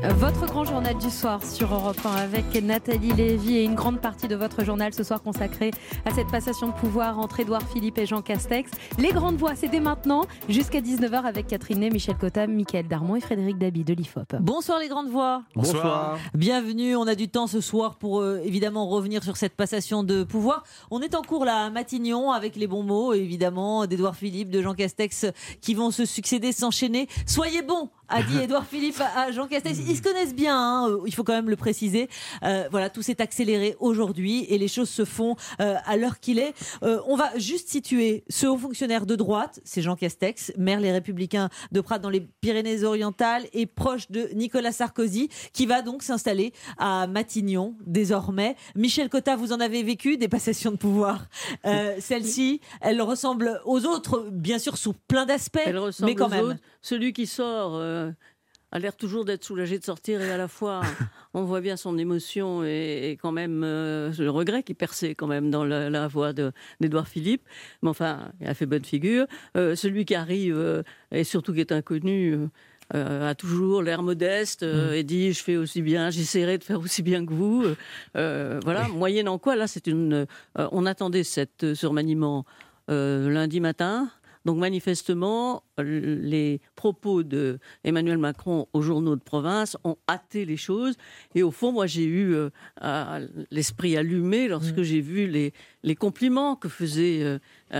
Votre grand journal du soir sur Europe 1 avec Nathalie Lévy et une grande partie de votre journal ce soir consacrée à cette passation de pouvoir entre Édouard Philippe et Jean Castex. Les grandes voix, c'est dès maintenant jusqu'à 19h avec Catherine Ney, Michel Cotta, Mickaël Darmon et Frédéric Dabi de l'IFOP. Bonsoir les grandes voix. Bonsoir. Bienvenue, on a du temps ce soir pour évidemment revenir sur cette passation de pouvoir. On est en cours là à Matignon avec les bons mots évidemment d'Édouard Philippe, de Jean Castex qui vont se succéder, s'enchaîner. Soyez bons, a dit Édouard Philippe à Jean Castex. Ils se connaissent bien, hein, il faut quand même le préciser. Voilà, tout s'est accéléré aujourd'hui et les choses se font à l'heure qu'il est. On va juste situer ce haut fonctionnaire de droite, c'est Jean Castex, maire Les Républicains de Prat dans les Pyrénées-Orientales et proche de Nicolas Sarkozy, qui va donc s'installer à Matignon désormais. Michel Cotta, vous en avez vécu des passations de pouvoir. Celle-ci, elle ressemble aux autres, bien sûr sous plein d'aspects, mais quand même. Celui qui sort a l'air toujours d'être soulagé de sortir et à la fois on voit bien son émotion et quand même le regret qui perçait quand même dans la voix d'Édouard Philippe. Mais enfin, il a fait bonne figure. Celui qui arrive et surtout qui est inconnu a toujours l'air modeste et dit je fais aussi bien, j'essaierai de faire aussi bien que vous. Voilà, moyennant quoi là on attendait ce remaniement lundi matin. Donc manifestement, les propos de Emmanuel Macron aux journaux de province ont hâté les choses. Et au fond, moi, j'ai eu l'esprit allumé lorsque j'ai vu les compliments que faisait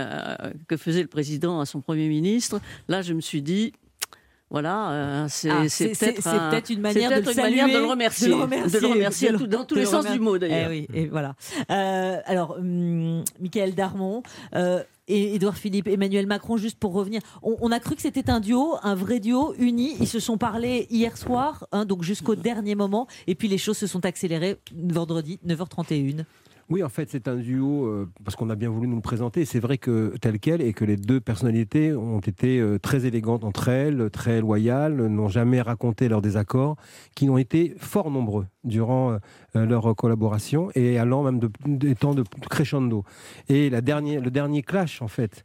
le président à son Premier ministre. Là, je me suis dit... Voilà, c'est peut-être une manière de le remercier, dans tous les sens du mot d'ailleurs. Oui, et voilà. Alors, Mickaël Darmon et Édouard Philippe, Emmanuel Macron, juste pour revenir, on a cru que c'était un duo, un vrai duo uni. Ils se sont parlé hier soir, donc jusqu'au dernier moment, et puis les choses se sont accélérées vendredi 9h31. Oui, en fait, c'est un duo parce qu'on a bien voulu nous le présenter. C'est vrai que tel quel et que les deux personnalités ont été très élégantes entre elles, très loyales, n'ont jamais raconté leurs désaccords, qui ont été fort nombreux durant leur collaboration et allant même des temps de crescendo. Et le dernier clash, en fait,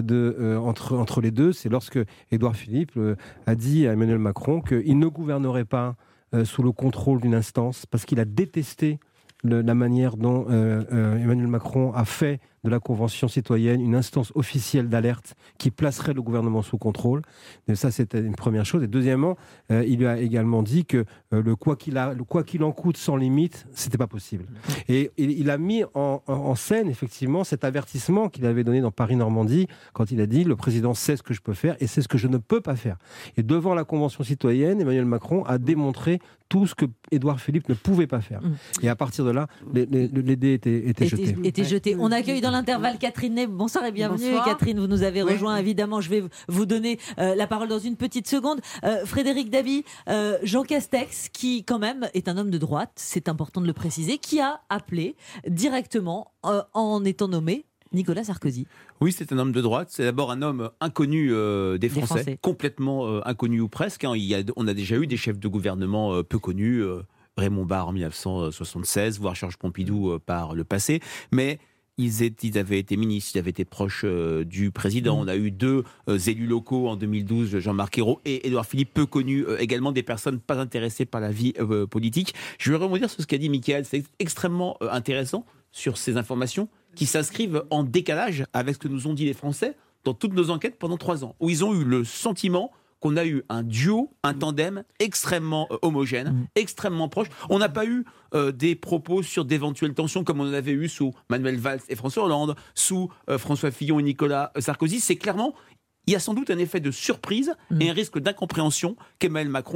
entre les deux, c'est lorsque Édouard Philippe a dit à Emmanuel Macron qu'il ne gouvernerait pas sous le contrôle d'une instance parce qu'il a détesté la manière dont Emmanuel Macron a fait de la Convention citoyenne une instance officielle d'alerte qui placerait le gouvernement sous contrôle. Et ça, c'était une première chose. Et deuxièmement, il lui a également dit que le quoi qu'il en coûte sans limite, c'était pas possible. Et il a mis en scène, effectivement, cet avertissement qu'il avait donné dans Paris-Normandie, quand il a dit « Le président sait ce que je peux faire et sait ce que je ne peux pas faire ». Et devant la Convention citoyenne, Emmanuel Macron a démontré tout ce que Édouard Philippe ne pouvait pas faire. Et à partir de là, les dés étaient jetés. On accueille dans l'intervalle Catherine Ney. Bonsoir et bienvenue. Bonsoir. Catherine, vous nous avez rejoint. Évidemment, je vais vous donner la parole dans une petite seconde. Frédéric Dabi, Jean Castex, qui quand même est un homme de droite, c'est important de le préciser, qui a appelé directement, en étant nommé, Nicolas Sarkozy. Oui, c'est un homme de droite. C'est d'abord un homme inconnu des Français, complètement inconnu ou presque. On a déjà eu des chefs de gouvernement peu connus, Raymond Barre en 1976, voire Georges Pompidou par le passé. Mais ils avaient été ministres, ils avaient été proches du président. On a eu deux élus locaux en 2012, Jean-Marc Ayrault et Édouard Philippe, peu connus également, des personnes pas intéressées par la vie politique. Je vais rebondir sur ce qu'a dit Mickaël. C'est extrêmement intéressant sur ces informations qui s'inscrivent en décalage avec ce que nous ont dit les Français dans toutes nos enquêtes pendant 3 ans, où ils ont eu le sentiment qu'on a eu un duo, un tandem extrêmement homogène, extrêmement proche. On n'a pas eu des propos sur d'éventuelles tensions comme on en avait eu sous Manuel Valls et François Hollande, sous François Fillon et Nicolas Sarkozy. C'est clairement, il y a sans doute un effet de surprise et un risque d'incompréhension qu'Emmanuel Macron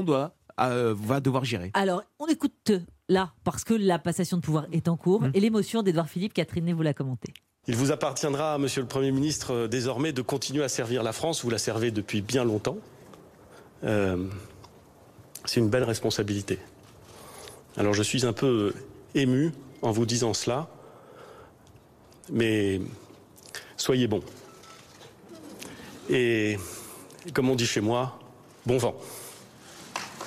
va devoir gérer. Alors, on écoute là, parce que la passation de pouvoir est en cours, et l'émotion d'Édouard Philippe, Catherine Ney vous l'a commenté. Il vous appartiendra, monsieur le Premier ministre, désormais de continuer à servir la France. Vous la servez depuis bien longtemps. C'est une belle responsabilité. Alors je suis un peu ému en vous disant cela, mais soyez bons. Et comme on dit chez moi, bon vent.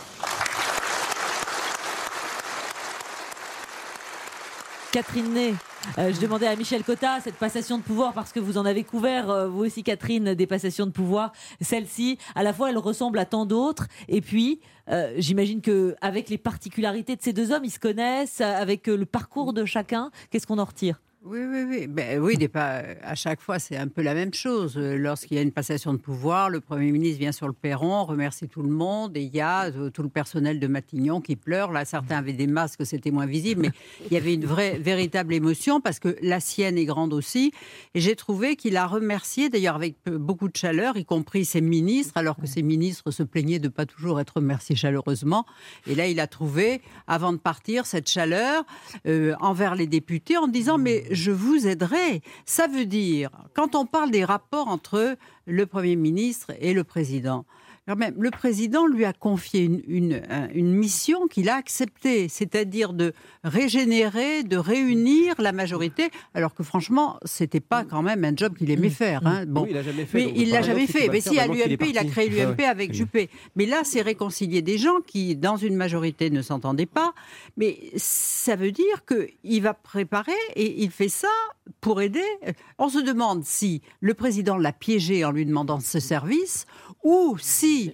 Catherine Ney, Je demandais à Michel Cotta cette passation de pouvoir parce que vous en avez couvert, vous aussi Catherine, des passations de pouvoir. Celle-ci, à la fois, elle ressemble à tant d'autres. Et puis, j'imagine qu'avec les particularités de ces deux hommes, ils se connaissent, avec le parcours de chacun. Qu'est-ce qu'on en retire ? Oui. À chaque fois, c'est un peu la même chose. Lorsqu'il y a une passation de pouvoir, le Premier ministre vient sur le perron, remercie tout le monde, et il y a tout le personnel de Matignon qui pleure. Là, certains avaient des masques, c'était moins visible, mais il y avait une véritable émotion, parce que la sienne est grande aussi. Et j'ai trouvé qu'il a remercié, d'ailleurs avec beaucoup de chaleur, y compris ses ministres, alors que ses ministres se plaignaient de ne pas toujours être remerciés chaleureusement. Et là, il a trouvé, avant de partir, cette chaleur envers les députés, en disant « mais je vous aiderai ». Ça veut dire, quand on parle des rapports entre le Premier ministre et le Président, quand même, le Président lui a confié une mission qu'il a acceptée, c'est-à-dire de régénérer, de réunir la majorité, alors que franchement, c'était pas quand même un job qu'il aimait faire. Hein. Bon. Oui, il l'a jamais fait. Mais il l'a jamais fait. Mais si, à l'UMP, il a créé l'UMP avec Juppé. Mais là, c'est réconcilier des gens qui, dans une majorité, ne s'entendaient pas. Mais ça veut dire qu'il va préparer, et il fait ça pour aider. On se demande si le Président l'a piégé en lui demandant ce service, ou si,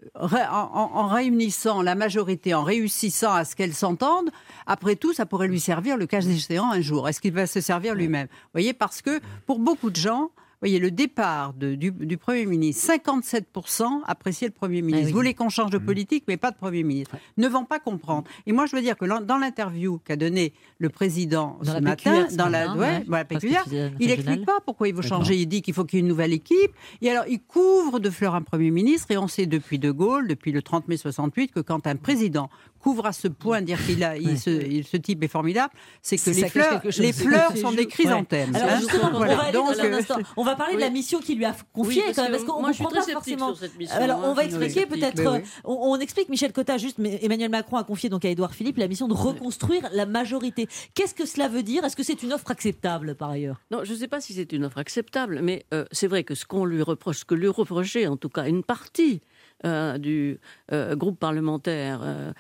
en réunissant la majorité, en réussissant à ce qu'elle s'entende, après tout, ça pourrait lui servir le cas échéant un jour. Est-ce qu'il va se servir lui-même ? Vous voyez, parce que pour beaucoup de gens, vous voyez, le départ du Premier ministre, 57% appréciaient le Premier ministre. Vous voulez qu'on change de politique, mais pas de Premier ministre. Ne vont pas comprendre. Et moi, je veux dire que dans l'interview qu'a donnée le Président ce matin, dans la péculière, il n'explique pas pourquoi il veut changer. Il dit qu'il faut qu'il y ait une nouvelle équipe. Et alors, il couvre de fleurs un Premier ministre. Et on sait depuis De Gaulle, depuis le 30 mai 68, que quand un président couvre à ce point, dire ce type est formidable, c'est que les fleurs sont des chrysanthèmes. Alors justement, on va parler de la mission qu'il lui a confiée, quand même, parce qu'on ne comprend pas forcément. Alors, on va expliquer peut-être. On explique, Michel Cotta, juste, mais Emmanuel Macron a confié donc à Édouard Philippe la mission de reconstruire la majorité. Qu'est-ce que cela veut dire ? Est-ce que c'est une offre acceptable, par ailleurs ? Non, je ne sais pas si c'est une offre acceptable, mais c'est vrai que ce qu'on lui reproche, ce que lui reprochait, en tout cas, une partie du groupe parlementaire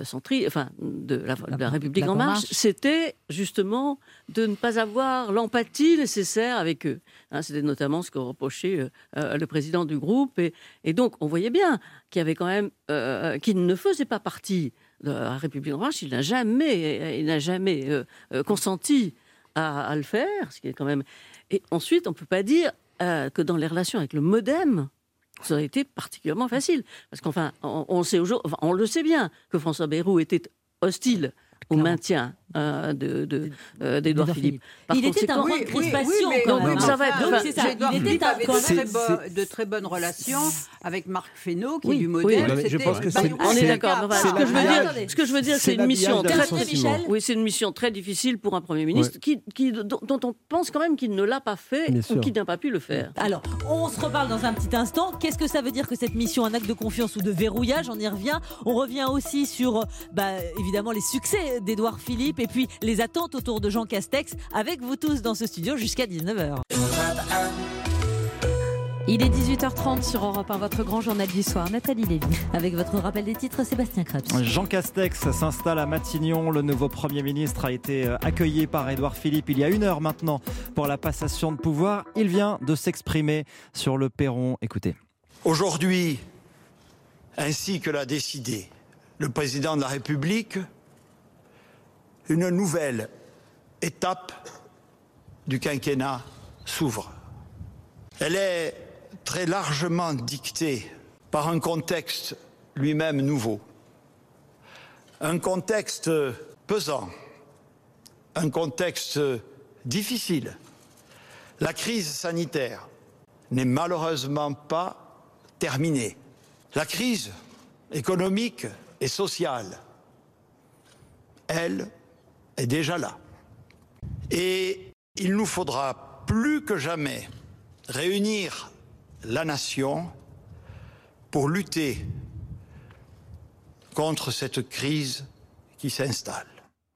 de la République En Marche, c'était justement de ne pas avoir l'empathie nécessaire avec eux. Hein, c'était notamment ce que reprochait le président du groupe. Et donc, on voyait bien qu'il y avait quand même qu'il ne faisait pas partie de la République En Marche. Il n'a jamais consenti à le faire, ce qui est quand même. Et ensuite, on ne peut pas dire que dans les relations avec le MoDem, ça aurait été particulièrement facile. Parce qu'enfin, on le sait bien que François Bayrou était hostile au maintien d'Édouard Philippe. Il était un point de crispation quand même. Il était de très bonnes relations avec Marc Fesneau, qui est du MoDem. On est d'accord. Ce que je veux dire, c'est une mission c'est une mission très difficile pour un Premier ministre dont on pense quand même qu'il ne l'a pas fait ou qu'il n'a pas pu le faire. Alors, on se reparle dans un petit instant. Qu'est-ce que ça veut dire que cette mission, un acte de confiance ou de verrouillage ? On y revient. On revient aussi sur, évidemment, les succès d'Édouard Philippe et puis les attentes autour de Jean Castex, avec vous tous dans ce studio jusqu'à 19h. Il est 18h30 sur Europe 1, votre grand journal du soir. Nathalie Lévy. Avec votre rappel des titres, Sébastien Krebs. Jean Castex s'installe à Matignon. Le nouveau Premier ministre a été accueilli par Édouard Philippe il y a 1 heure maintenant pour la passation de pouvoir. Il vient de s'exprimer sur le perron. Écoutez. Aujourd'hui, ainsi que l'a décidé le président de la République, une nouvelle étape du quinquennat s'ouvre. Elle est très largement dictée par un contexte lui-même nouveau. Un contexte pesant, un contexte difficile. La crise sanitaire n'est malheureusement pas terminée. La crise économique et sociale, elle, est déjà là. Et il nous faudra plus que jamais réunir la nation pour lutter contre cette crise qui s'installe.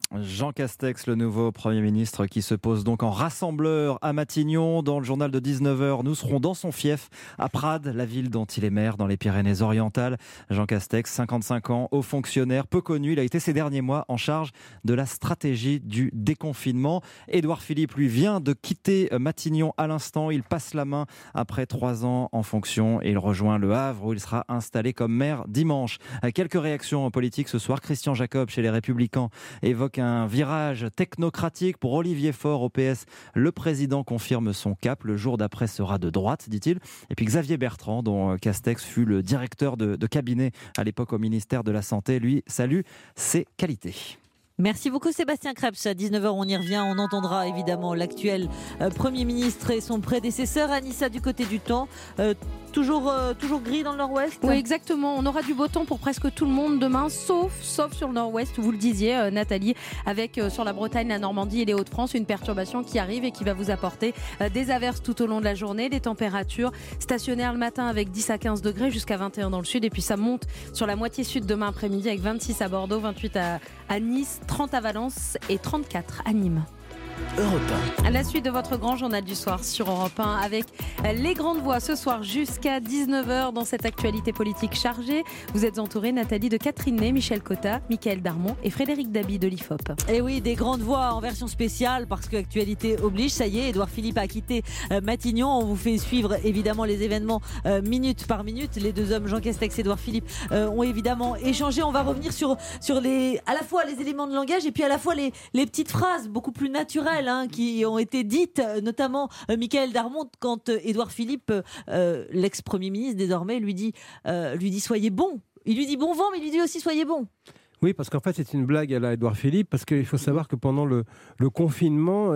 Jean Castex, le nouveau Premier ministre, qui se pose donc en rassembleur à Matignon. Dans le journal de 19h, nous serons dans son fief, à Prades, la ville dont il est maire, dans les Pyrénées-Orientales. Jean Castex, 55 ans, haut fonctionnaire, peu connu. Il a été ces derniers mois en charge de la stratégie du déconfinement. Édouard Philippe, lui, vient de quitter Matignon à l'instant. Il passe la main après 3 ans en fonction et il rejoint Le Havre, où il sera installé comme maire dimanche. Quelques réactions politiques ce soir. Christian Jacob, chez les Républicains, évoque un virage technocratique pour Olivier Faure au PS. Le président confirme son cap. Le jour d'après sera de droite, dit-il. Et puis Xavier Bertrand, dont Castex fut le directeur de cabinet à l'époque au ministère de la Santé, lui salue ses qualités. Merci beaucoup Sébastien Krebs. À 19h, on y revient. On entendra évidemment l'actuel Premier ministre et son prédécesseur. Anissa, du côté du temps, toujours gris dans le nord-ouest ? Oui, exactement. On aura du beau temps pour presque tout le monde demain, sauf sur le nord-ouest, vous le disiez Nathalie, avec sur la Bretagne, la Normandie et les Hauts-de-France, une perturbation qui arrive et qui va vous apporter des averses tout au long de la journée. Les températures stationnaires le matin avec 10 à 15 degrés jusqu'à 21 dans le sud. Et puis ça monte sur la moitié sud demain après-midi avec 26 à Bordeaux, 28 à Nice, 30 à Valence et 34 à Nîmes. Europe 1. À la suite de votre grand journal du soir sur Europe 1 avec les grandes voix ce soir jusqu'à 19h dans cette actualité politique chargée. Vous êtes entouré, Nathalie, de Catherine Ney, Michel Cotta, Mickaël Darmon et Frédéric Dabi de l'IFOP. Et oui, des grandes voix en version spéciale parce que actualité oblige. Ça y est, Édouard Philippe a quitté Matignon. On vous fait suivre évidemment les événements minute par minute. Les deux hommes, Jean Castex et Édouard Philippe, ont évidemment échangé. On va revenir sur à la fois les éléments de langage et puis à la fois les petites phrases beaucoup plus naturelles qui ont été dites, notamment Mickaël Darmon, quand Édouard Philippe, l'ex-premier ministre désormais, lui dit soyez bon. Il lui dit bon vent, mais il lui dit aussi soyez bon. Oui, parce qu'en fait, c'est une blague à la Édouard Philippe, parce qu'il faut savoir que pendant le confinement,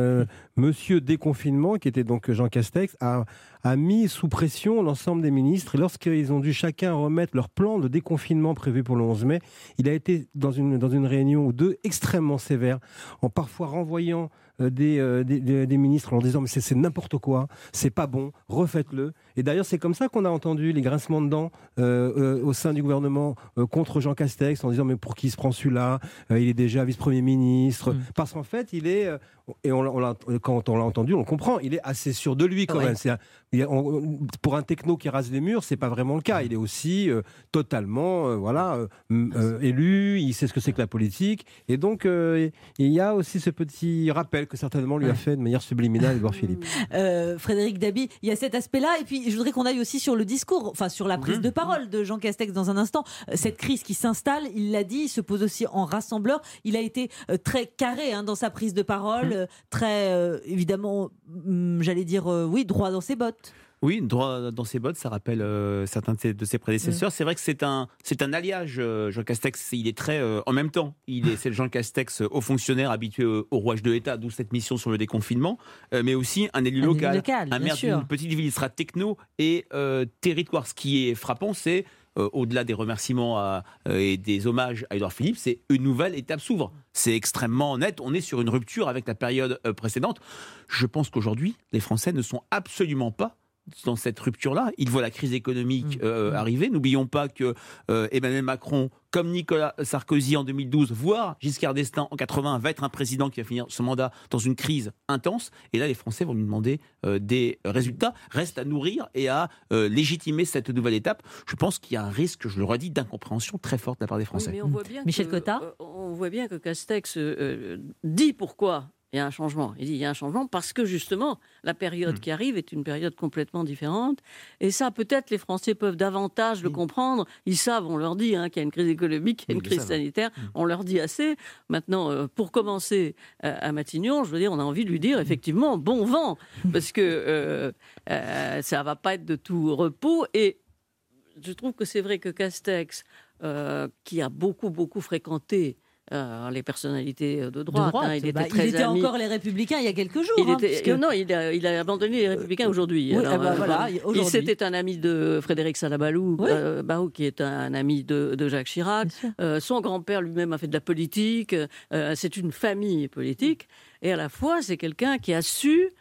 Monsieur Déconfinement, qui était donc Jean Castex, a mis sous pression l'ensemble des ministres. Et lorsqu'ils ont dû chacun remettre leur plan de déconfinement prévu pour le 11 mai, il a été dans une réunion ou deux extrêmement sévère, en parfois renvoyant des ministres en leur disant mais c'est n'importe quoi, c'est pas bon, refaites-le. Et d'ailleurs c'est comme ça qu'on a entendu les grincements de dents au sein du gouvernement contre Jean Castex en disant mais pour qui il se prend celui-là, il est déjà vice-premier ministre, parce qu'en fait il est et quand on l'a entendu on le comprend, il est assez sûr de lui quand même. Pour un techno qui rase les murs, c'est pas vraiment le cas. Il est aussi totalement élu, il sait ce que c'est que la politique, et donc il y a aussi ce petit rappel que certainement lui a fait de manière subliminale Édouard Philippe. Frédéric Dabi, il y a cet aspect-là, et puis je voudrais qu'on aille aussi sur le discours, enfin sur la prise de parole de Jean Castex dans un instant. Cette crise qui s'installe, il l'a dit, il se pose aussi en rassembleur. Il a été très carré dans sa prise de parole, très évidemment, j'allais dire droit dans ses bottes. Oui, droit dans ses bottes, ça rappelle certains de ses prédécesseurs. C'est vrai que c'est un alliage, Jean Castex. Il est très en même temps. C'est le Jean Castex haut fonctionnaire habitué au rouage de l'État, d'où cette mission sur le déconfinement, mais aussi un élu local, un maire d'une petite ville. Il sera techno et territoire. Ce qui est frappant, c'est au-delà des remerciements et des hommages à Édouard Philippe, c'est une nouvelle étape s'ouvre. C'est extrêmement net. On est sur une rupture avec la période précédente. Je pense qu'aujourd'hui, les Français ne sont absolument pas dans cette rupture-là. Ils voient la crise économique arriver. N'oublions pas que Emmanuel Macron, comme Nicolas Sarkozy en 2012, voire Giscard d'Estaing en 80, va être un président qui va finir ce mandat dans une crise intense. Et là, les Français vont lui demander des résultats. Reste à nourrir et à légitimer cette nouvelle étape. Je pense qu'il y a un risque, je le redis, d'incompréhension très forte de la part des Français. Oui, mais on voit bien Michel Cotta, on voit bien que Castex dit pourquoi il y a un changement. Il dit il y a un changement parce que justement la période qui arrive est une période complètement différente, et ça peut-être les Français peuvent davantage le comprendre. Ils savent, on leur dit qu'il y a une crise économique, qu'il y a une crise sanitaire, on leur dit assez. Maintenant, pour commencer à Matignon, je veux dire, on a envie de lui dire effectivement bon vent, parce que ça va pas être de tout repos. Et je trouve que c'est vrai que Castex, qui a beaucoup fréquenté les personnalités de droite. Il était encore les Républicains il y a quelques jours. Non, il a abandonné les Républicains aujourd'hui. Oui, aujourd'hui. C'était un ami de Frédéric Salabalou, qui est un ami de Jacques Chirac. Son grand-père lui-même a fait de la politique. C'est une famille politique. Et à la fois, c'est quelqu'un qui a su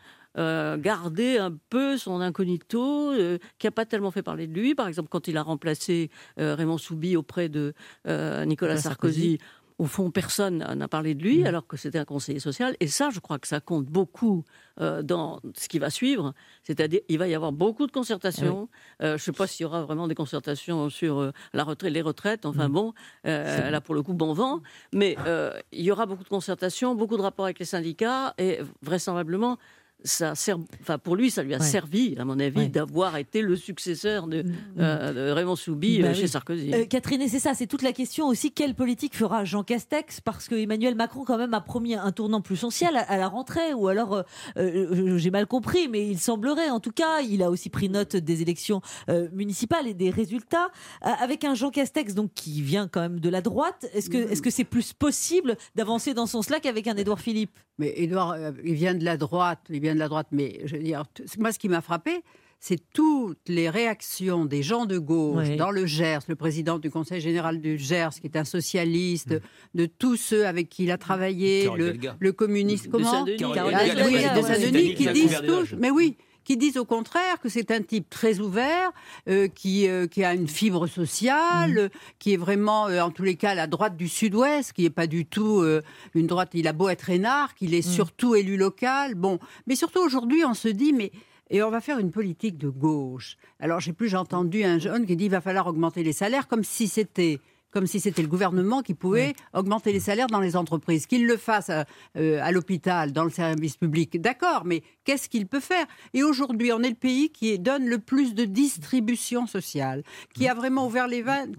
garder un peu son incognito, qui n'a pas tellement fait parler de lui. Par exemple, quand il a remplacé Raymond Soubi auprès de Nicolas Sarkozy. au fond, personne n'a parlé de lui, alors que c'était un conseiller social. Et ça, je crois que ça compte beaucoup dans ce qui va suivre. C'est-à-dire, il va y avoir beaucoup de concertations. Je ne sais pas s'il y aura vraiment des concertations sur les retraites. Enfin bon, là, pour le coup, bon vent. Mais il y aura beaucoup de concertations, beaucoup de rapports avec les syndicats. Et vraisemblablement, pour lui, ça lui a servi, à mon avis, d'avoir été le successeur de Raymond Souby chez Sarkozy. Catherine, et c'est ça, c'est toute la question aussi, quelle politique fera Jean Castex? Parce que Emmanuel Macron, quand même, a promis un tournant plus social à la rentrée, ou alors, j'ai mal compris, mais il semblerait, en tout cas, il a aussi pris note des élections municipales et des résultats, avec un Jean Castex donc, qui vient quand même de la droite. Est-ce que c'est plus possible d'avancer dans son sens-là qu'avec un Édouard Philippe? Mais Édouard, il vient de la droite, mais je veux dire, moi ce qui m'a frappé, c'est toutes les réactions des gens de gauche dans le Gers, le président du Conseil général du Gers, qui est un socialiste, de tous ceux avec qui il a travaillé, le communiste, comment ? De Saint-Denis, qui disent tous, mais oui, qui disent au contraire que c'est un type très ouvert, qui a une fibre sociale, qui est vraiment, en tous les cas, la droite du Sud-Ouest, qui n'est pas du tout une droite, il a beau être énarque, il est surtout élu local. Bon, mais surtout aujourd'hui, on se dit, et on va faire une politique de gauche. Alors, j'ai entendu un jeune qui dit qu'il va falloir augmenter les salaires comme si c'était le gouvernement qui pouvait augmenter les salaires dans les entreprises. Qu'il le fasse à l'hôpital, dans le service public, d'accord, mais qu'est-ce qu'il peut faire ? Et aujourd'hui, on est le pays qui donne le plus de distribution sociale, qui a vraiment ouvert les vannes,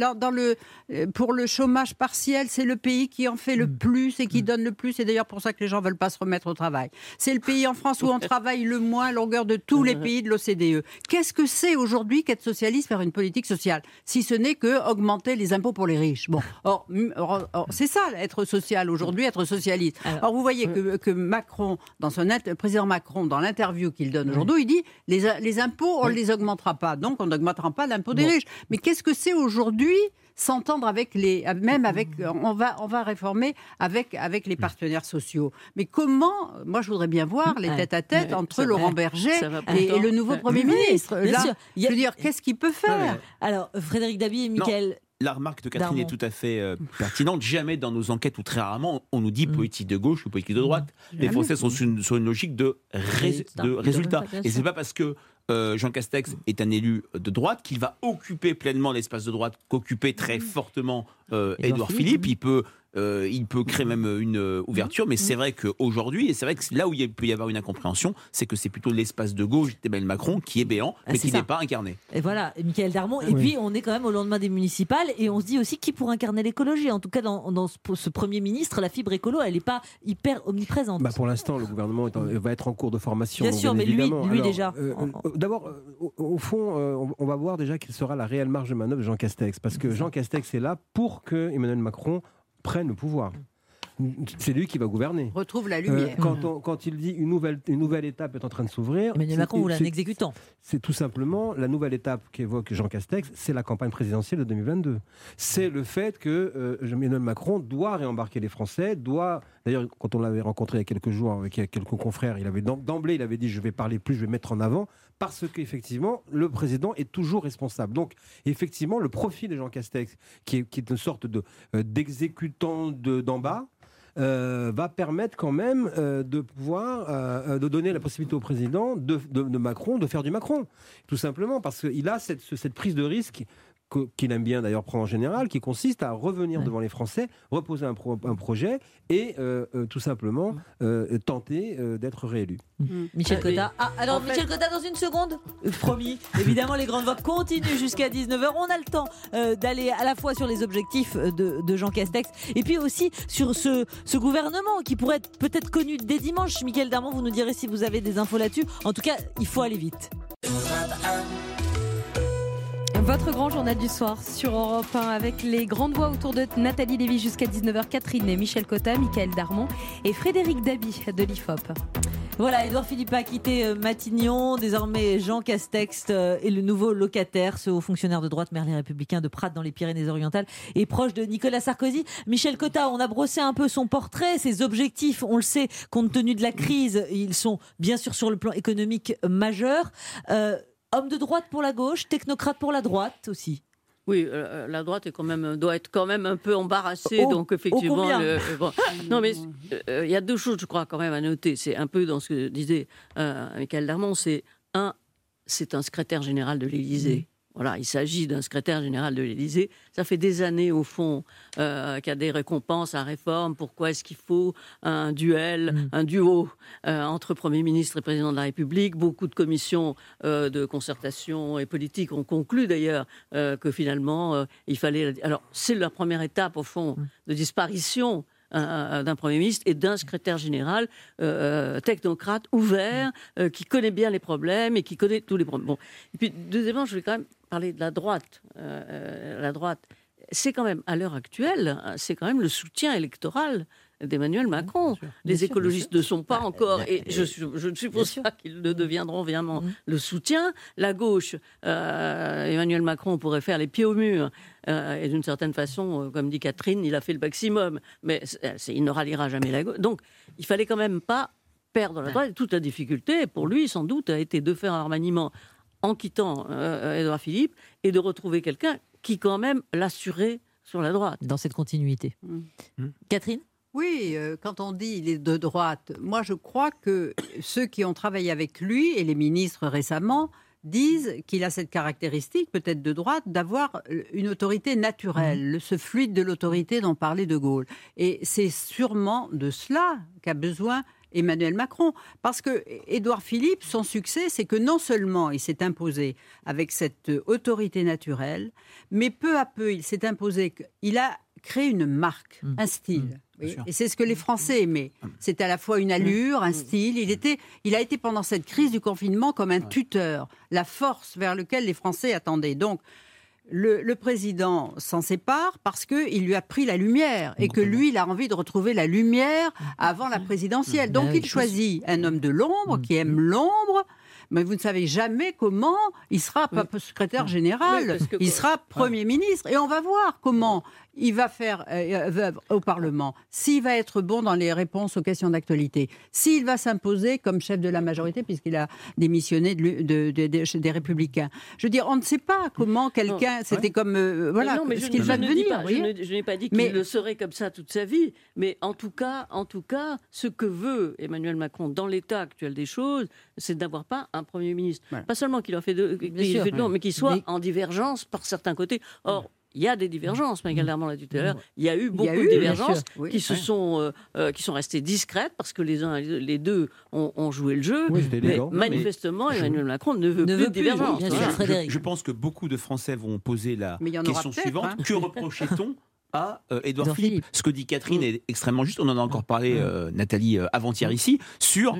pour le chômage partiel, c'est le pays qui en fait le plus et qui donne le plus. C'est d'ailleurs pour ça que les gens ne veulent pas se remettre au travail. C'est le pays en France où on travaille le moins à longueur de tous les pays de l'OCDE. Qu'est-ce que c'est aujourd'hui qu'être socialiste, faire une politique sociale ? Si ce n'est que augmenter les impôts pour les riches. Bon, or, c'est ça, être social aujourd'hui, être socialiste. Or, vous voyez que Macron, le président Macron, dans l'interview qu'il donne aujourd'hui, il dit les impôts, on ne les augmentera pas, donc on n'augmentera pas l'impôt des riches. Mais qu'est-ce que c'est aujourd'hui s'entendre on va réformer avec les partenaires sociaux. Mais comment, moi je voudrais bien voir les tête-à-tête entre Laurent Berger et le nouveau Premier ministre. Là, je veux dire, qu'est-ce qu'il peut faire ? Alors, Frédéric Dabi et Mickaël... La remarque de Catherine est tout à fait pertinente. Jamais dans nos enquêtes, ou très rarement, on nous dit politique de gauche ou politique de droite. Les Français sont sur une logique de résultat. Et c'est pas parce que Jean Castex est un élu de droite qu'il va occuper pleinement l'espace de droite qu'occupait très fortement Édouard Philippe. Il peut créer même une ouverture, mais c'est vrai qu'aujourd'hui, et c'est vrai que là où il peut y avoir une incompréhension, c'est que c'est plutôt l'espace de gauche d'Emmanuel Macron qui est béant, mais qui n'est pas incarné. Et voilà, Michael Darmon. Et puis, on est quand même au lendemain des municipales, et on se dit aussi qui pourrait incarner l'écologie. En tout cas, dans ce Premier ministre, la fibre écolo, elle n'est pas hyper omniprésente. Pour l'instant, le gouvernement va être en cours de formation. Bien sûr, mais lui déjà. D'abord, au fond, on va voir déjà quelle sera la réelle marge de manœuvre de Jean Castex, parce que Jean Castex est là pour que Emmanuel Macron prenne le pouvoir. C'est lui qui va gouverner. Retrouve la lumière. Quand il dit une nouvelle étape est en train de s'ouvrir... Emmanuel Macron voulait un exécutant. C'est tout simplement la nouvelle étape qu'évoque Jean Castex, c'est la campagne présidentielle de 2022. C'est le fait que Emmanuel Macron doit réembarquer les Français, D'ailleurs, quand on l'avait rencontré il y a quelques jours avec quelques confrères, d'emblée, il avait dit « je vais parler plus, je vais mettre en avant », parce qu'effectivement, le président est toujours responsable. Donc, effectivement, le profil de Jean Castex, qui est une sorte d'exécutant d'en bas, va permettre quand même de pouvoir de donner la possibilité au président de Macron de faire du Macron. Tout simplement parce qu'il a cette prise de risque qu'il aime bien d'ailleurs prendre en général, qui consiste à revenir devant les Français, reposer un projet et tout simplement tenter d'être réélu. Michel Cotta. Michel Cotta, dans une seconde. Promis. Évidemment, les grandes voix continuent jusqu'à 19h. On a le temps d'aller à la fois sur les objectifs de Jean Castex et puis aussi sur ce gouvernement qui pourrait être peut-être connu dès dimanche. Michael Darmon, vous nous direz si vous avez des infos là-dessus. En tout cas, il faut aller vite. Votre grand journal du soir sur Europe 1 avec les grandes voix autour de Nathalie Lévy jusqu'à 19h, Catherine et Michel Cotta, Michael Darmon et Frédéric Dabi de l'IFOP. Voilà, Édouard Philippe a quitté Matignon. Désormais, Jean Castex est le nouveau locataire. Ce haut fonctionnaire de droite, maire Les Républicains de Prades dans les Pyrénées-Orientales, est proche de Nicolas Sarkozy. Michel Cotta, on a brossé un peu son portrait, ses objectifs. On le sait, compte tenu de la crise, ils sont bien sûr sur le plan économique majeurs. Homme de droite pour la gauche, technocrate pour la droite aussi. Oui, la droite doit être quand même un peu embarrassée, donc effectivement. Non, mais il y a deux choses, je crois, quand même à noter. C'est un peu dans ce que disait Michaël Darmon. C'est un secrétaire général de l'Élysée. Voilà, il s'agit d'un secrétaire général de l'Élysée. Ça fait des années, au fond, qu'il y a des récompenses à réforme. Pourquoi est-ce qu'il faut un duo entre Premier ministre et Président de la République? Beaucoup de commissions de concertation et politique ont conclu, d'ailleurs, que finalement, il fallait... Alors, c'est la première étape, au fond, de disparition d'un Premier ministre et d'un secrétaire général technocrate, ouvert, qui connaît bien les problèmes et qui connaît tous les problèmes. Bon. Et puis, deuxièmement, je vais quand même parler de la droite. La droite, c'est quand même, à l'heure actuelle, c'est quand même le soutien électoral d'Emmanuel Macron. Les écologistes ne sont pas encore, et je ne suppose pas qu'ils ne deviendront vraiment le soutien. La gauche, Emmanuel Macron pourrait faire les pieds au mur, et d'une certaine façon, comme dit Catherine, il a fait le maximum, mais il ne ralliera jamais la gauche. Donc, il fallait quand même pas perdre la droite. Toute la difficulté, pour lui, sans doute, a été de faire un remaniement en quittant Édouard Philippe et de retrouver quelqu'un qui, quand même, l'assurait sur la droite. Dans cette continuité. Catherine ? Oui, quand on dit il est de droite, moi je crois que ceux qui ont travaillé avec lui, et les ministres récemment, disent qu'il a cette caractéristique, peut-être de droite, d'avoir une autorité naturelle, ce fluide de l'autorité dont parlait De Gaulle. Et c'est sûrement de cela qu'a besoin Emmanuel Macron. Parce que Édouard Philippe, son succès, c'est que non seulement il s'est imposé avec cette autorité naturelle, mais peu à peu, il s'est imposé, il a créé une marque, un style. Et c'est ce que les Français aimaient. C'est à la fois une allure, un style. Il a été pendant cette crise du confinement comme un tuteur, la force vers laquelle les Français attendaient. Donc, le président s'en sépare parce qu'il lui a pris la lumière et que lui, il a envie de retrouver la lumière avant la présidentielle. Donc, il choisit un homme de l'ombre qui aime l'ombre. Mais vous ne savez jamais comment il sera pas secrétaire général, il sera Premier ministre. Et on va voir comment il va faire au Parlement, s'il va être bon dans les réponses aux questions d'actualité, s'il va s'imposer comme chef de la majorité, puisqu'il a démissionné des Républicains. Je veux dire, on ne sait pas comment quelqu'un, c'était comme... voilà, mais ce qu'il va devenir. Je n'ai pas dit qu'il le serait comme ça toute sa vie, mais en tout cas, ce que veut Emmanuel Macron dans l'état actuel des choses, c'est d'avoir pas un Premier ministre. Voilà. Pas seulement qu'il en fait deux, mais qu'il soit en divergence par certains côtés. Or, il y a des divergences, Michaël Darmon l'a dit tout à l'heure. Il y a eu beaucoup de divergences qui sont restées discrètes parce que les deux ont joué le jeu. Mais manifestement, Emmanuel Macron ne veut plus de divergences. Je pense que beaucoup de Français vont poser la question suivante. Que reprochait-on à Édouard Philippe? Ce que dit Catherine est extrêmement juste. On en a encore parlé, Nathalie, avant-hier ici, sur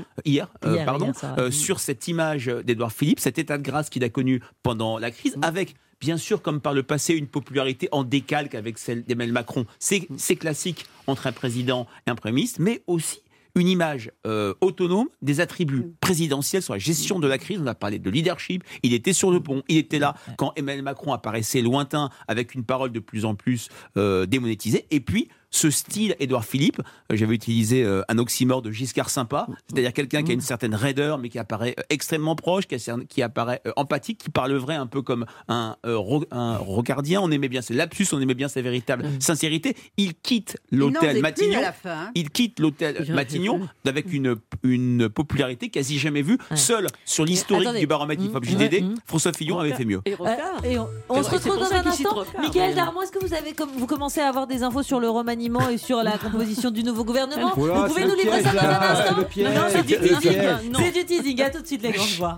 cette image d'Édouard Philippe, cet état de grâce qu'il a connu pendant la crise, avec... Bien sûr, comme par le passé, une popularité en décalque avec celle d'Emmanuel Macron. C'est classique entre un président et un Premier ministre, mais aussi une image autonome des attributs présidentiels sur la gestion de la crise. On a parlé de leadership, il était sur le pont, il était là quand Emmanuel Macron apparaissait lointain avec une parole de plus en plus démonétisée. Et puis, ce style Édouard Philippe, j'avais utilisé un oxymore de Giscard sympa, c'est-à-dire quelqu'un qui a une certaine raideur, mais qui apparaît extrêmement proche, qui apparaît empathique, qui parle vrai un peu comme un rocardien. On aimait bien ses lapsus, on aimait bien sa véritable sincérité. Il quitte l'hôtel Matignon. Il quitte l'hôtel Matignon avec une popularité quasi jamais vue. Seul sur l'historique du baromètre IFOP JDD, François Fillon avait fait mieux. Et on se retrouve dans un instant. Michaël Darmon, est-ce que vous commencez à avoir des infos sur le remaniement et sur la composition du nouveau gouvernement? Vous pouvez nous livrer ça dans un instant? Non, c'est du teasing. C'est du teasing. À tout de suite, les grandes voix.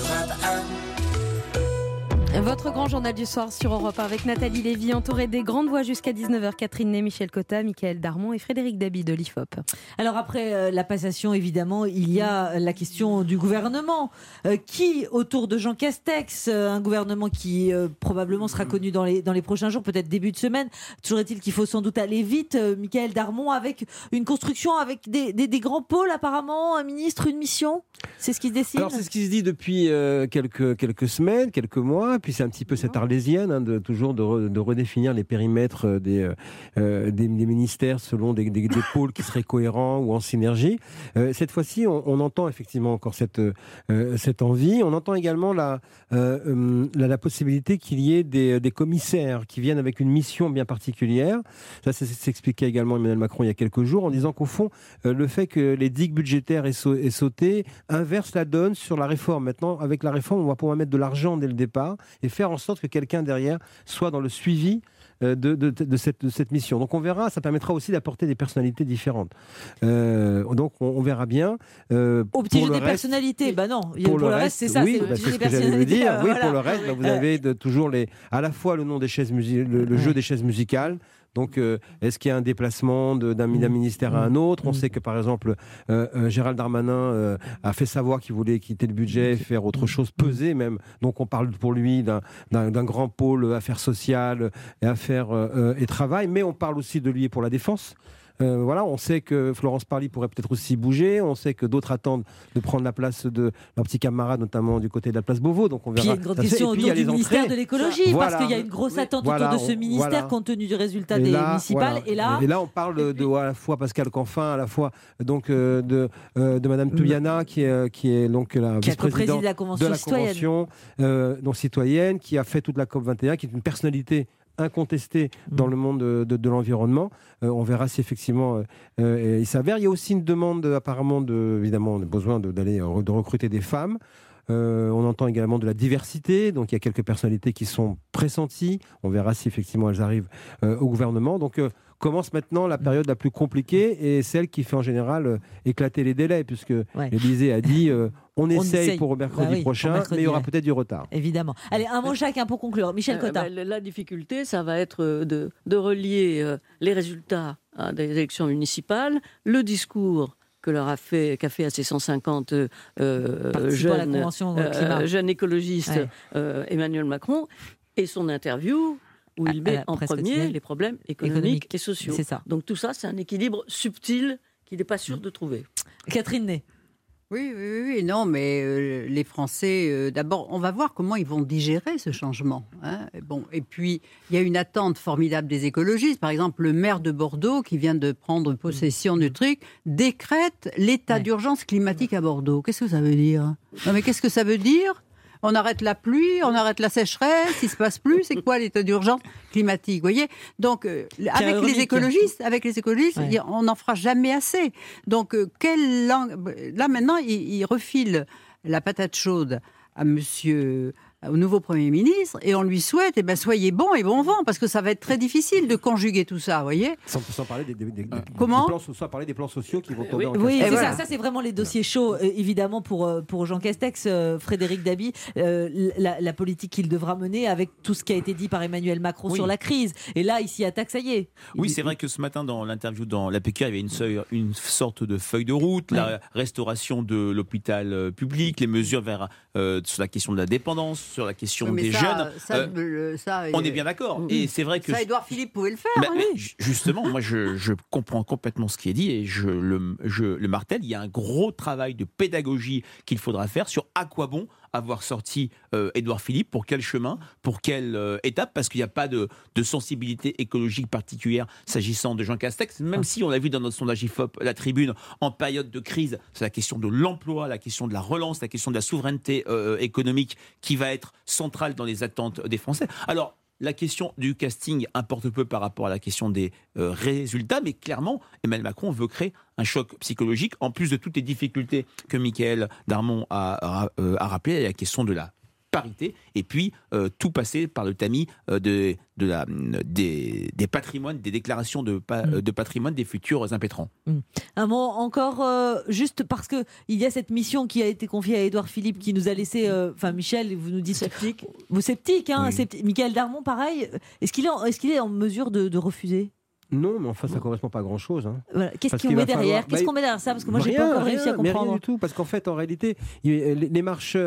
Votre grand journal du soir sur Europe 1 avec Nathalie Lévy, entourée des grandes voix jusqu'à 19h. Catherine Ney, Michel Cotta, Michaël Darmon et Frédéric Dabi de l'IFOP. Alors après la passation, évidemment, il y a la question du gouvernement. Qui autour de Jean Castex, un gouvernement qui probablement sera connu dans les prochains jours, peut-être début de semaine. Toujours est-il qu'il faut sans doute aller vite. Michael Darmon, avec une construction, avec des grands pôles apparemment, un ministre, une mission. C'est ce qui se décide. Alors c'est ce qui se dit depuis quelques semaines, quelques mois. puis c'est un petit peu cette arlésienne, toujours de redéfinir les périmètres des ministères selon des pôles qui seraient cohérents ou en synergie. Cette fois-ci, on entend effectivement encore cette envie. On entend également la possibilité qu'il y ait des commissaires qui viennent avec une mission bien particulière. Ça s'expliquait également Emmanuel Macron il y a quelques jours, en disant qu'au fond, le fait que les digues budgétaires aient sauté inverse la donne sur la réforme. Maintenant, avec la réforme, on va pouvoir mettre de l'argent dès le départ et faire en sorte que quelqu'un derrière soit dans le suivi de cette mission. Donc on verra, ça permettra aussi d'apporter des personnalités différentes. Donc on verra bien. Au petit jeu des personnalités, non. Pour le reste, c'est ça. Oui, c'est ce que j'allais vous dire. Oui, pour le reste, vous avez toujours à la fois le nom des chaises le jeu des chaises musicales. Donc, est-ce qu'il y a un déplacement d'un ministère à un autre ? On sait que, par exemple, Gérald Darmanin a fait savoir qu'il voulait quitter le budget, faire autre chose, peser même. Donc, on parle pour lui d'un grand pôle affaires sociales et affaires et travail, mais on parle aussi de lui pour la défense. On sait que Florence Parly pourrait peut-être aussi bouger. On sait que d'autres attendent de prendre la place de leurs petits camarades, notamment du côté de la place Beauvau. Donc on verra. Puis il y a une grande question autour du ministère de l'écologie, parce qu'il y a une grosse attente autour de ce ministère compte tenu du résultat des municipales. Et là, on parle à la fois Pascal Canfin, à la fois donc de Madame Touliana, qui est donc la vice-présidente de la Convention citoyenne, qui a fait toute la COP21, qui est une personnalité incontesté dans le monde de l'environnement. On verra si effectivement il s'avère. Il y a aussi une demande apparemment évidemment, on a besoin de recruter des femmes. On entend également de la diversité, donc il y a quelques personnalités qui sont pressenties. On verra si effectivement elles arrivent au gouvernement. Donc commence maintenant la période la plus compliquée et celle qui fait en général éclater les délais, puisque l'Élysée a dit on essaye pour mercredi prochain, mais il y aura peut-être du retard. Évidemment. Allez, un mot chacun pour conclure. Michel Cotta. La difficulté, ça va être de relier les résultats des élections municipales, le discours qu'a fait à ces 150 jeunes écologistes Emmanuel Macron, et son interview où il met en premier les problèmes économiques et sociaux. C'est ça. Donc tout ça, c'est un équilibre subtil qu'il n'est pas sûr de trouver. Catherine Ney. Oui, non, mais les Français, d'abord, on va voir comment ils vont digérer ce changement. Et puis, il y a une attente formidable des écologistes. Par exemple, le maire de Bordeaux, qui vient de prendre possession du truc, décrète l'état d'urgence climatique à Bordeaux. Qu'est-ce que ça veut dire ? Non, mais qu'est-ce que ça veut dire ? On arrête la pluie, on arrête la sécheresse, il ne se passe plus. C'est quoi l'état d'urgence climatique, vous voyez ? Donc, avec les écologistes, on n'en fera jamais assez. Donc, là maintenant, il refile la patate chaude au nouveau Premier ministre, et on lui souhaite, soyez bon et bon vent, parce que ça va être très difficile de conjuguer tout ça, vous voyez ? Sans parler des plans sociaux qui vont tomber en cascade. Oui, c'est ça, c'est vraiment les dossiers chauds, évidemment, pour Jean Castex, Frédéric Dabi, la politique qu'il devra mener avec tout ce qui a été dit par Emmanuel Macron sur la crise. Et là, il s'y attaque, ça y est. Oui, c'est vrai que ce matin, dans l'interview dans l'APK, il y avait une sorte de feuille de route, la restauration de l'hôpital public, les mesures sur la question de la dépendance, sur la question des jeunes. On est bien d'accord. Et c'est vrai que ça, Édouard Philippe pouvait le faire. Justement, moi, je comprends complètement ce qui est dit et je le martèle. Il y a un gros travail de pédagogie qu'il faudra faire sur à quoi bon avoir sorti Édouard Philippe, pour quel chemin, pour quelle étape, parce qu'il n'y a pas de sensibilité écologique particulière s'agissant de Jean Castex, même si on l'a vu dans notre sondage IFOP, la Tribune, en période de crise, c'est la question de l'emploi, la question de la relance, la question de la souveraineté économique qui va être centrale dans les attentes des Français. Alors, la question du casting importe peu par rapport à la question des résultats, mais clairement, Emmanuel Macron veut créer un choc psychologique, en plus de toutes les difficultés que Michaël Darmon a rappelées, la question de la parité, et puis tout passer par le tamis des patrimoines, des déclarations de patrimoine des futurs impétrants. Un mot encore, juste parce qu'il y a cette mission qui a été confiée à Édouard Philippe, qui nous a laissé, Michel, vous nous dites sceptique. Vous sceptique, hein, oui. Michaël Darmon, pareil. Est-ce qu'il est en mesure de refuser ? Non, mais enfin, ça ne correspond pas à grand-chose. Hein. Voilà. Qu'est-ce qu'on met derrière ? Qu'est-ce qu'on met derrière ça ? Parce que moi, je n'ai pas encore réussi à comprendre. Rien du tout, parce qu'en fait, en réalité, les marcheurs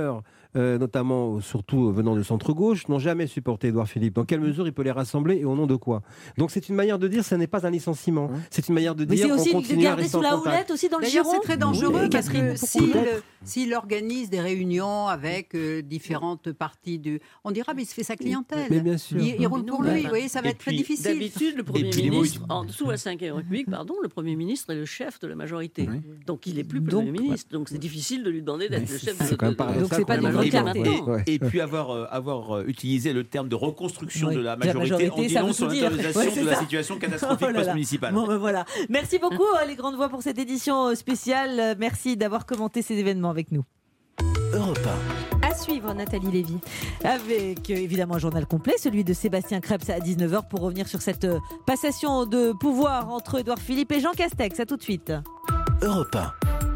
notamment surtout venant du centre-gauche, n'ont jamais supporté Édouard Philippe. Dans quelle mesure il peut les rassembler et au nom de quoi? Donc c'est une manière de dire, ce n'est pas un licenciement. C'est une manière de dire, on continue à rester en contact. Mais c'est aussi de garder sous la houlette aussi dans le giron. D'ailleurs, c'est très dangereux parce que peut-être s'il organise des réunions avec différentes parties du... On dira, mais il se fait sa clientèle. Mais bien sûr. Il roule pour lui, vous voyez, ça va être très difficile. D'habitude, le Premier ministre, sous la Ve République, le Premier ministre est le chef de la majorité. Oui. Donc il n'est plus Premier ministre. Donc c'est difficile de lui demander d'être le chef de la majorité maintenant. Et puis avoir utilisé le terme de reconstruction de la majorité en disant sur l'intériorisation de la situation catastrophique post-municipale. Bon, voilà. Merci beaucoup les grandes voix pour cette édition spéciale. Merci d'avoir commenté ces événements avec nous. Europe 1. À suivre, Nathalie Lévy. Avec évidemment un journal complet, celui de Sébastien Krebs à 19h pour revenir sur cette passation de pouvoir entre Édouard Philippe et Jean Castex. À tout de suite. Europe 1.